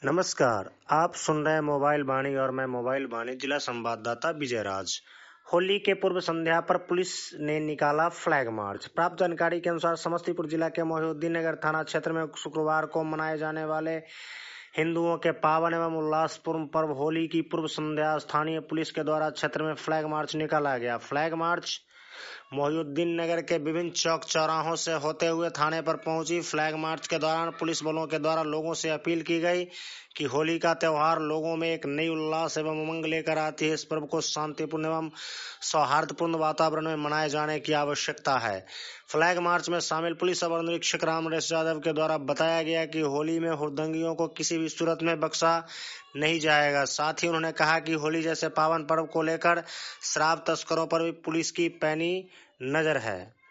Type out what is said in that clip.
नमस्कार, आप सुन रहे हैं मोबाइल वाणी और मैं मोबाइल वाणी जिला संवाददाता विजय राज। होली के पूर्व संध्या पर पुलिस ने निकाला फ्लैग मार्च। प्राप्त जानकारी के अनुसार समस्तीपुर जिला के मोहिउद्दीन नगर थाना क्षेत्र में शुक्रवार को मनाए जाने वाले हिंदुओं के पावन एवं उल्लासपूर्ण पर्व होली की पूर्व संध्या स्थानीय पुलिस के द्वारा क्षेत्र में फ्लैग मार्च निकाला गया। फ्लैग मार्च मोहिउद्दीन नगर के विभिन्न चौक चौराहों से होते हुए थाने पर पहुंची। फ्लैग मार्च के दौरान पुलिस बलों के द्वारा लोगों से अपील की गई कि होली का त्योहार लोगों में एक नई उल्लास एवं उमंग लेकर आती है। इस पर्व को शांतिपूर्ण एवं सौहार्दपूर्ण वातावरण में मनाए जाने की आवश्यकता है। फ्लैग मार्च में शामिल पुलिस अवर निरीक्षक रामनरेश यादव के द्वारा बताया गया कि होली में हुड़दंगियों को किसी भी सूरत में बख्शा नहीं जाएगा। साथ ही उन्होंने कहा कि होली जैसे पावन पर्व को लेकर शराब तस्करों पर भी पुलिस की पैनी नजर है।